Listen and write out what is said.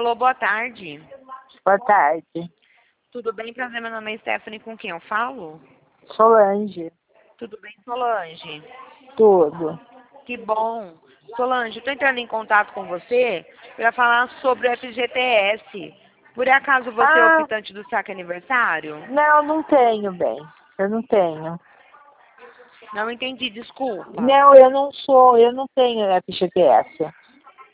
Alô, boa tarde. Boa tarde. Tudo bem? Prazer, meu nome é Stephanie, com quem eu falo? Solange. Tudo bem, Solange? Tudo. Que bom. Solange, eu tô entrando em contato com você para falar sobre o FGTS. Por acaso você é Ah, optante do saque aniversário? não tenho, bem. Eu não tenho. Não entendi, desculpa. Não, eu não tenho FGTS.